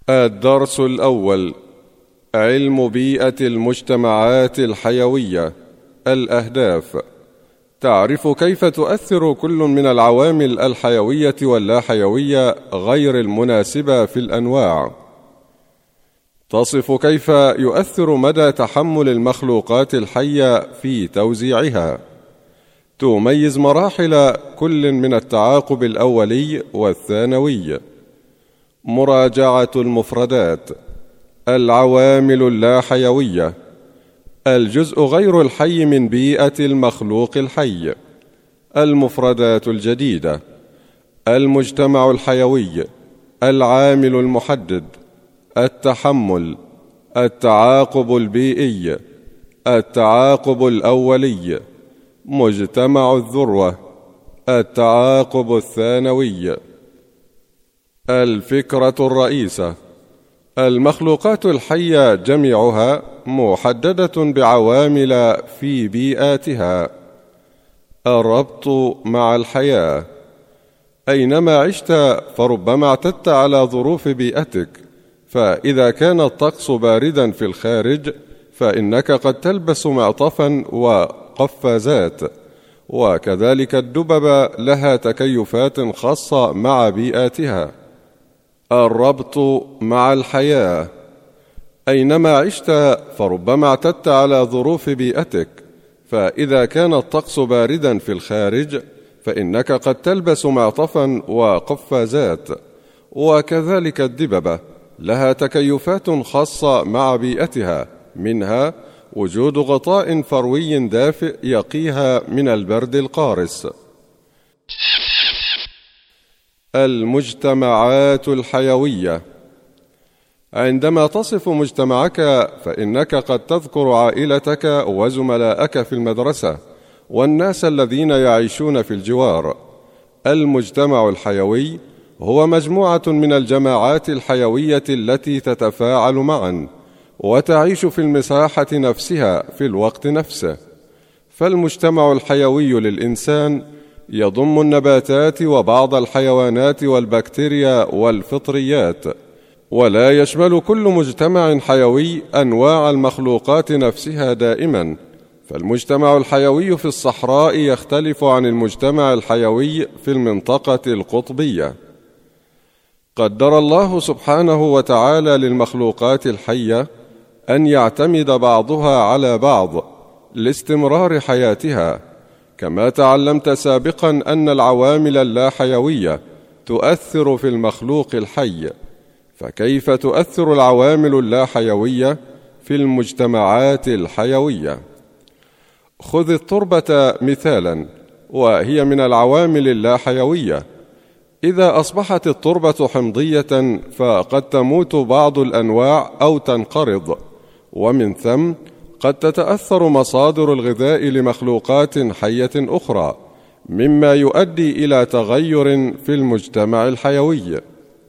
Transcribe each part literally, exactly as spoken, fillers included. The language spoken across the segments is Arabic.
الدرس الأول: علم بيئة المجتمعات الحيوية. الأهداف: تعرف كيف تؤثر كل من العوامل الحيوية واللا حيوية غير المناسبة في الأنواع. تصف كيف يؤثر مدى تحمل المخلوقات الحية في توزيعها. تميز مراحل كل من التعاقب الأولي والثانوي. مراجعة المفردات. العوامل اللا حيوية: الجزء غير الحي من بيئة المخلوق الحي. المفردات الجديدة: المجتمع الحيوي، العامل المحدد، التحمل، التعاقب البيئي، التعاقب الأولي، مجتمع الذروة، التعاقب الثانوي. الفكرة الرئيسة: المخلوقات الحية جميعها محددة بعوامل في بيئاتها. الربط مع الحياة: أينما عشت فربما اعتدت على ظروف بيئتك، فإذا كان الطقس بارداً في الخارج فإنك قد تلبس معطفاً وقفازات، وكذلك الدببة لها تكيفات خاصة مع بيئاتها. الربط مع الحياة: أينما عشت فربما اعتدت على ظروف بيئتك، فإذا كان الطقس بارداً في الخارج فإنك قد تلبس معطفاً وقفازات، وكذلك الدببة لها تكيفات خاصة مع بيئتها، منها وجود غطاء فروي دافئ يقيها من البرد القارس. المجتمعات الحيوية: عندما تصف مجتمعك فإنك قد تذكر عائلتك وزملائك في المدرسة والناس الذين يعيشون في الجوار. المجتمع الحيوي هو مجموعة من الجماعات الحيوية التي تتفاعل معا وتعيش في المساحة نفسها في الوقت نفسه. فالمجتمع الحيوي للإنسان يضم النباتات وبعض الحيوانات والبكتيريا والفطريات، ولا يشمل كل مجتمع حيوي أنواع المخلوقات نفسها دائما. فالمجتمع الحيوي في الصحراء يختلف عن المجتمع الحيوي في المنطقة القطبية. قدر الله سبحانه وتعالى للمخلوقات الحية أن يعتمد بعضها على بعض لاستمرار حياتها، كما تعلمت سابقا أن العوامل اللا حيوية تؤثر في المخلوق الحي، فكيف تؤثر العوامل اللا حيوية في المجتمعات الحيوية؟ خذ التربة مثالا، وهي من العوامل اللا حيوية. إذا أصبحت التربة حمضية فقد تموت بعض الأنواع أو تنقرض، ومن ثم قد تتأثر مصادر الغذاء لمخلوقات حية أخرى، مما يؤدي إلى تغير في المجتمع الحيوي.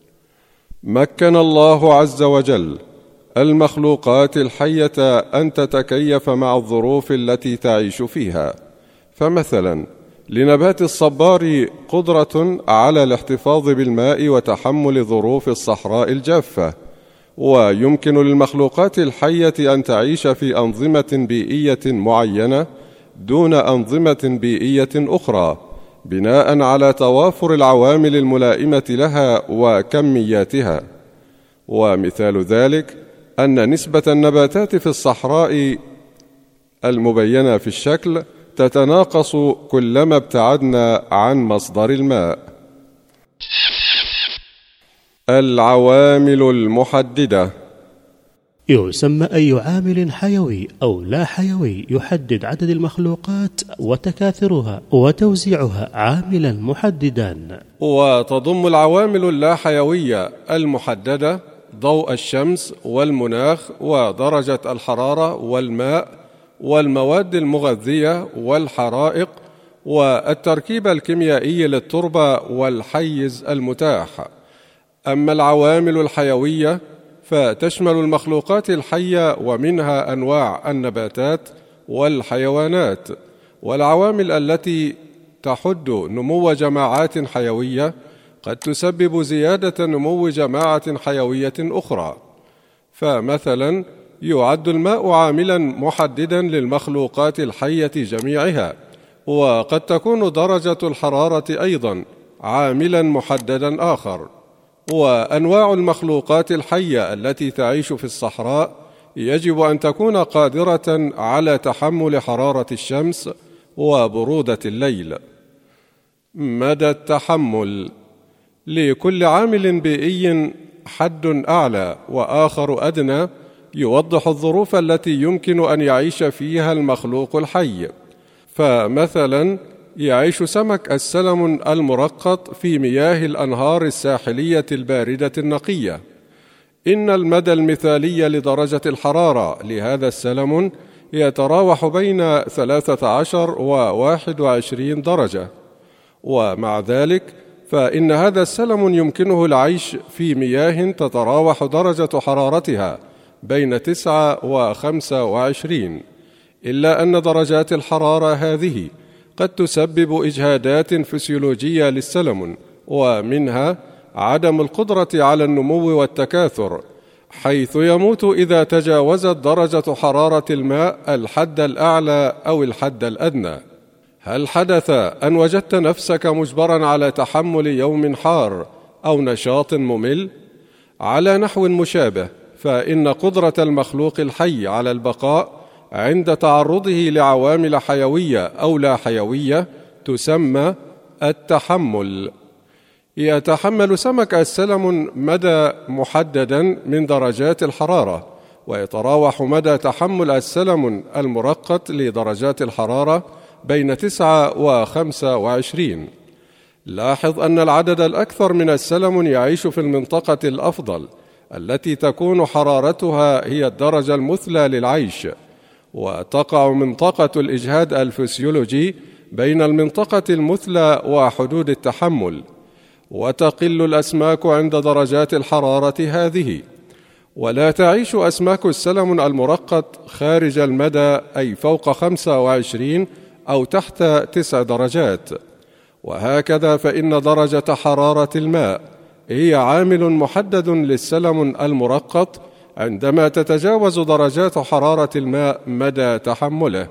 مكن الله عز وجل المخلوقات الحية أن تتكيف مع الظروف التي تعيش فيها. فمثلا لنبات الصبار قدرة على الاحتفاظ بالماء وتحمل ظروف الصحراء الجافة، ويمكن للمخلوقات الحية أن تعيش في أنظمة بيئية معينة دون أنظمة بيئية أخرى، بناء على توافر العوامل الملائمة لها وكمياتها. ومثال ذلك أن نسبة النباتات في الصحراء المبينة في الشكل تتناقص كلما ابتعدنا عن مصدر الماء. العوامل المحددة: يسمى أي عامل حيوي أو لا حيوي يحدد عدد المخلوقات وتكاثرها وتوزيعها عاملا محددا. وتضم العوامل اللا حيوية المحددة ضوء الشمس والمناخ ودرجة الحرارة والماء والمواد المغذية والحرائق والتركيب الكيميائي للتربة والحيز المتاح. أما العوامل الحيوية فتشمل المخلوقات الحية ومنها أنواع النباتات والحيوانات، والعوامل التي تحد نمو جماعات حيوية قد تسبب زيادة نمو جماعة حيوية أخرى. فمثلا يعد الماء عاملا محددا للمخلوقات الحية جميعها، وقد تكون درجة الحرارة أيضا عاملا محددا آخر. وأنواع المخلوقات الحية التي تعيش في الصحراء يجب أن تكون قادرة على تحمل حرارة الشمس وبرودة الليل. مدى التحمل: لكل عامل بيئي حد أعلى وآخر أدنى يوضح الظروف التي يمكن أن يعيش فيها المخلوق الحي. فمثلا يعيش سمك السلمون المرقط في مياه الأنهار الساحلية الباردة النقية. إن المدى المثالي لدرجة الحرارة لهذا السلمون يتراوح بين ثلاثة عشر وواحد وعشرين درجة، ومع ذلك فإن هذا السلمون يمكنه العيش في مياه تتراوح درجة حرارتها بين تسعة وخمسة وعشرين، إلا أن درجات الحرارة هذه قد تسبب إجهادات فسيولوجية للسلمون، ومنها عدم القدرة على النمو والتكاثر، حيث يموت إذا تجاوزت درجة حرارة الماء الحد الأعلى أو الحد الأدنى. هل حدث أن وجدت نفسك مجبرا على تحمل يوم حار أو نشاط ممل؟ على نحو مشابه، فإن قدرة المخلوق الحي على البقاء عند تعرضه لعوامل حيوية أو لا حيوية تسمى التحمل. يتحمل سمك السلمون مدى محددا من درجات الحرارة، ويتراوح مدى تحمل السلمون المرقط لدرجات الحرارة بين تسعة وخمسة وعشرين. لاحظ أن العدد الأكثر من السلمون يعيش في المنطقة الأفضل التي تكون حرارتها هي الدرجة المثلى للعيش، وتقع منطقة الإجهاد الفسيولوجي بين المنطقة المثلى وحدود التحمل، وتقل الأسماك عند درجات الحرارة هذه، ولا تعيش أسماك السلمون المرقط خارج المدى أي فوق خمسة وعشرين أو تحت تسع درجات. وهكذا فإن درجة حرارة الماء هي عامل محدد للسلمون المرقط عندما تتجاوز درجات حرارة الماء مدى تحمله.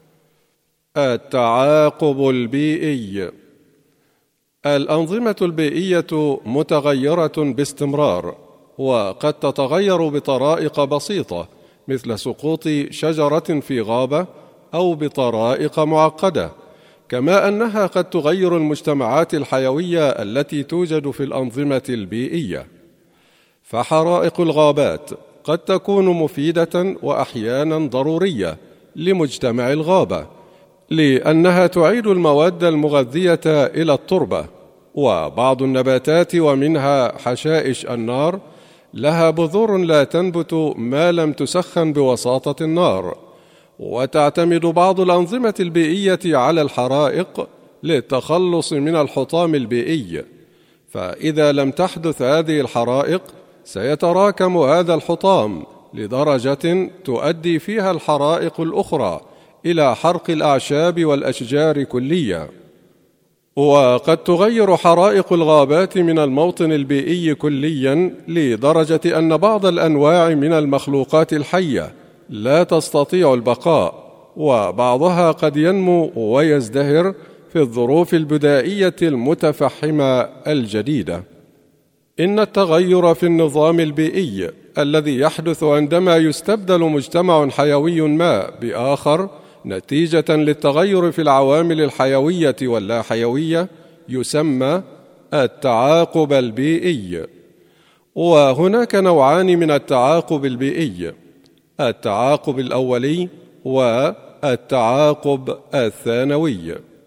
التعاقب البيئي: الأنظمة البيئية متغيرة باستمرار، وقد تتغير بطرائق بسيطة مثل سقوط شجرة في غابة أو بطرائق معقدة، كما أنها قد تغير المجتمعات الحيوية التي توجد في الأنظمة البيئية. فحرائق الغابات قد تكون مفيدة وأحيانا ضرورية لمجتمع الغابة، لأنها تعيد المواد المغذية إلى التربة. وبعض النباتات ومنها حشائش النار لها بذور لا تنبت ما لم تسخن بوساطة النار. وتعتمد بعض الأنظمة البيئية على الحرائق للتخلص من الحطام البيئي، فإذا لم تحدث هذه الحرائق سيتراكم هذا الحطام لدرجة تؤدي فيها الحرائق الأخرى إلى حرق الأعشاب والأشجار كليا. وقد تغير حرائق الغابات من الموطن البيئي كليا لدرجة أن بعض الأنواع من المخلوقات الحية لا تستطيع البقاء، وبعضها قد ينمو ويزدهر في الظروف البدائية المتفحمة الجديدة. إن التغير في النظام البيئي الذي يحدث عندما يستبدل مجتمع حيوي ما بآخر نتيجة للتغير في العوامل الحيوية واللا حيوية يسمى التعاقب البيئي. وهناك نوعان من التعاقب البيئي: التعاقب الأولي والتعاقب الثانوي.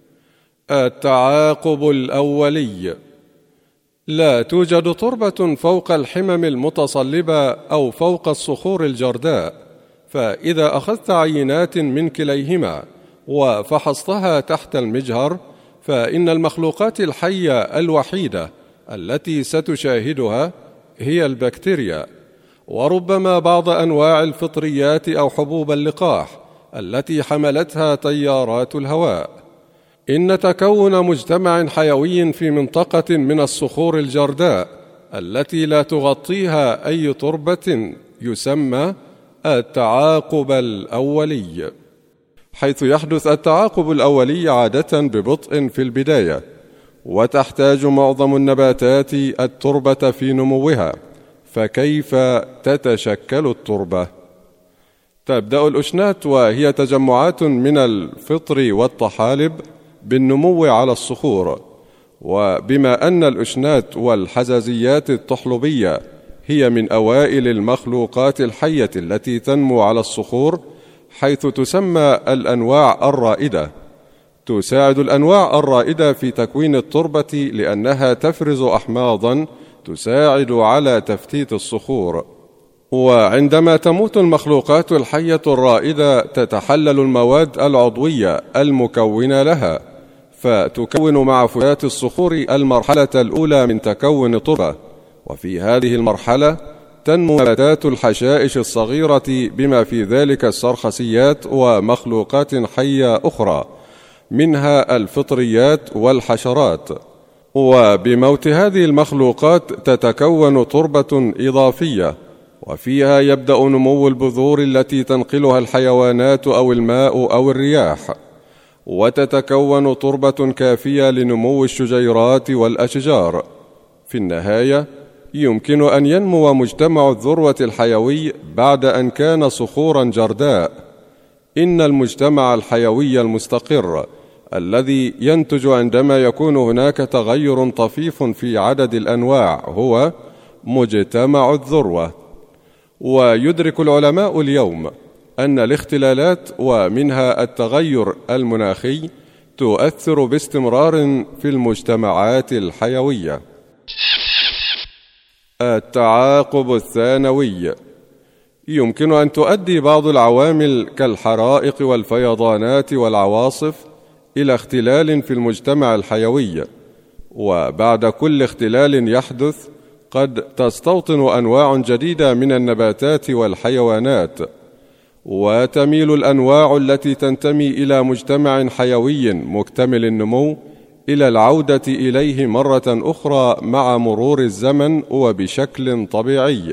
التعاقب الأولي: لا توجد تربة فوق الحمم المتصلبة أو فوق الصخور الجرداء، فإذا أخذت عينات من كليهما وفحصتها تحت المجهر فإن المخلوقات الحية الوحيدة التي ستشاهدها هي البكتيريا، وربما بعض أنواع الفطريات أو حبوب اللقاح التي حملتها تيارات الهواء. إن تكون مجتمع حيوي في منطقة من الصخور الجرداء التي لا تغطيها أي تربة يسمى التعاقب الأولي، حيث يحدث التعاقب الأولي عادة ببطء في البداية، وتحتاج معظم النباتات التربة في نموها. فكيف تتشكل التربة؟ تبدأ الأشنات وهي تجمعات من الفطر والطحالب بالنمو على الصخور، وبما أن الأشنات والحزازيات الطحلبية هي من أوائل المخلوقات الحية التي تنمو على الصخور، حيث تسمى الأنواع الرائدة. تساعد الأنواع الرائدة في تكوين التربة لأنها تفرز أحماضاً تساعد على تفتيت الصخور. وعندما تموت المخلوقات الحية الرائدة تتحلل المواد العضوية المكونة لها، فتكون مع فتات الصخور المرحلة الأولى من تكون التربة. وفي هذه المرحلة تنمو نباتات الحشائش الصغيرة بما في ذلك السرخسيات ومخلوقات حية أخرى، منها الفطريات والحشرات. وبموت هذه المخلوقات تتكون تربة إضافية، وفيها يبدأ نمو البذور التي تنقلها الحيوانات أو الماء أو الرياح، وتتكون تربة كافية لنمو الشجيرات والأشجار. في النهاية يمكن أن ينمو مجتمع الذروة الحيوي بعد أن كان صخورا جرداء. إن المجتمع الحيوي المستقر الذي ينتج عندما يكون هناك تغير طفيف في عدد الأنواع هو مجتمع الذروة. ويدرك العلماء اليوم أن الاختلالات ومنها التغير المناخي تؤثر باستمرار في المجتمعات الحيوية. التعاقب الثانوي. يمكن أن تؤدي بعض العوامل كالحرائق والفيضانات والعواصف إلى اختلال في المجتمع الحيوي، وبعد كل اختلال يحدث قد تستوطن أنواع جديدة من النباتات والحيوانات، وتميل الأنواع التي تنتمي إلى مجتمع حيوي مكتمل النمو إلى العودة إليه مرة أخرى مع مرور الزمن وبشكل طبيعي.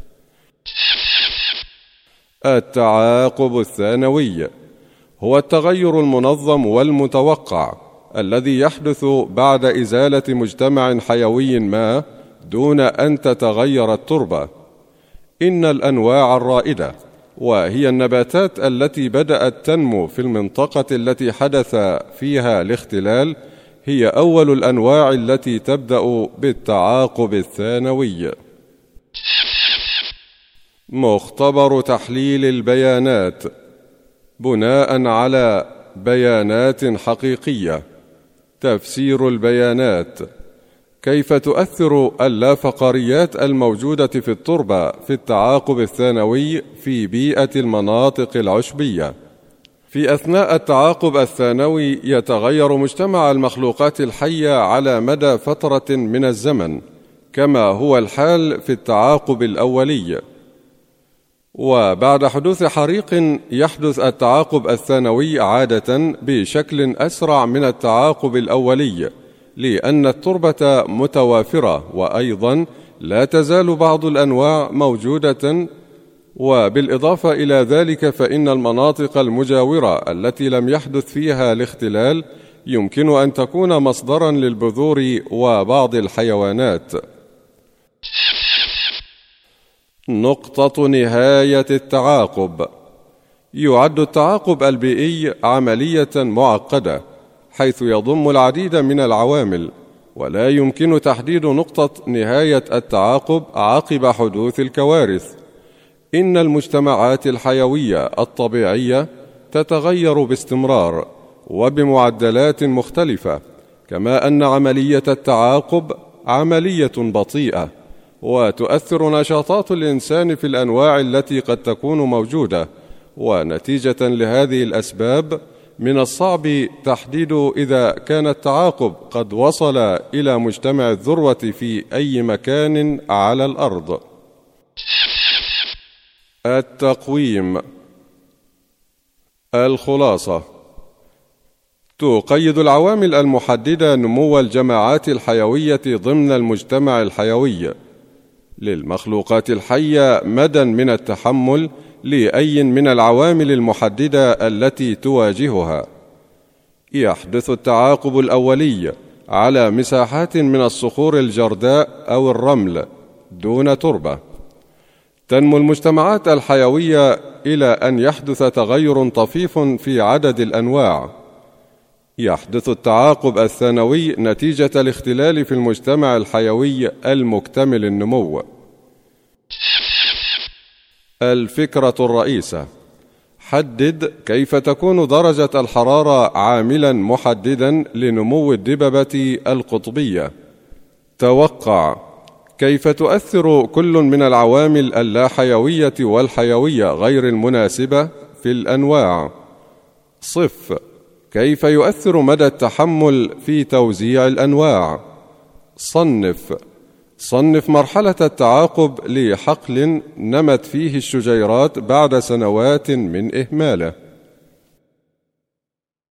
التعاقب الثانوي هو التغير المنظم والمتوقع الذي يحدث بعد إزالة مجتمع حيوي ما دون أن تتغير التربة. إن الأنواع الرائدة، وهي النباتات التي بدأت تنمو في المنطقة التي حدث فيها الاختلال، هي أول الأنواع التي تبدأ بالتعاقب الثانوي. مختبر تحليل البيانات بناء على بيانات حقيقية. تفسير البيانات: كيف تؤثر اللافقاريات الموجودة في التربة في التعاقب الثانوي في بيئة المناطق العشبية؟ في أثناء التعاقب الثانوي يتغير مجتمع المخلوقات الحية على مدى فترة من الزمن، كما هو الحال في التعاقب الأولي. وبعد حدوث حريق يحدث التعاقب الثانوي عادة بشكل أسرع من التعاقب الأولي، لأن التربة متوافرة، وأيضا لا تزال بعض الأنواع موجودة. وبالإضافة إلى ذلك فإن المناطق المجاورة التي لم يحدث فيها الاختلال يمكن أن تكون مصدرا للبذور وبعض الحيوانات. نقطة نهاية التعاقب. يعد التعاقب البيئي عملية معقدة، حيث يضم العديد من العوامل، ولا يمكن تحديد نقطة نهاية التعاقب عقب حدوث الكوارث. إن المجتمعات الحيوية الطبيعية تتغير باستمرار وبمعدلات مختلفة، كما أن عملية التعاقب عملية بطيئة، وتؤثر نشاطات الإنسان في الأنواع التي قد تكون موجودة. ونتيجة لهذه الأسباب من الصعب تحديد إذا كان التعاقب قد وصل إلى مجتمع الذروة في أي مكان على الأرض. التقويم. الخلاصة: تقيد العوامل المحددة نمو الجماعات الحيوية ضمن المجتمع الحيوي للمخلوقات الحية مدى من التحمل لأي من العوامل المحددة التي تواجهها. يحدث التعاقب الأولي على مساحات من الصخور الجرداء أو الرمل دون تربة. تنمو المجتمعات الحيوية إلى أن يحدث تغير طفيف في عدد الأنواع. يحدث التعاقب الثانوي نتيجة الاختلال في المجتمع الحيوي المكتمل النمو. الفكرة الرئيسة: حدد كيف تكون درجة الحرارة عاملاً محدداً لنمو الدببة القطبية. توقع كيف تؤثر كل من العوامل اللاحيوية والحيوية غير المناسبة في الأنواع. صف كيف يؤثر مدى التحمل في توزيع الأنواع. صنف صنف مرحلة التعاقب لحقل نمت فيه الشجيرات بعد سنوات من إهماله.